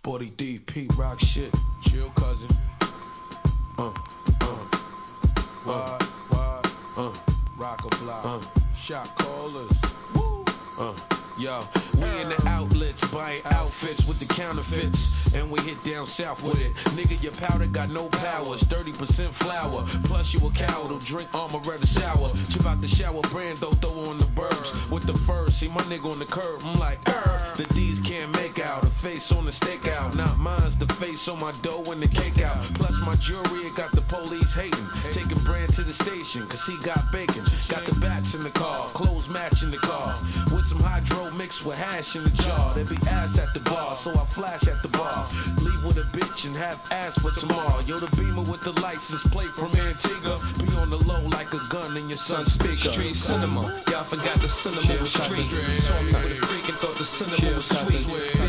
40 deep, Pete Rock shit. Chill, cousin. Rock a block. Shot callers. Yo, we in the outlets buying outfits with the counterfeits, and we hit down south with it. Nigga, your powder got no powers, 30% flour. Plus you a coward who drink Armoretta shower. Chip out the shower, Brando throw on the burbs with the furs. See my nigga on the curb, I'm like, the D's can't make out. A face on the stakeout, not mine's the face on my dough and the cake out. Plus my jewelry, it got the police hating. Taking Brand to the station, cause he got bacon. Got the bats in the car, clothes matching the car. With some hydro mixed with hash in the jar. There be ass at the bar, so I flash at the bar. Leave with a bitch and have ass for tomorrow. Yo, the Beamer with the license plate from Antigua. Be on the low like a gun in your son's speaker. Street cinema, y'all forgot the cinema was street. Saw me with a freak and thought the cinema was sweet.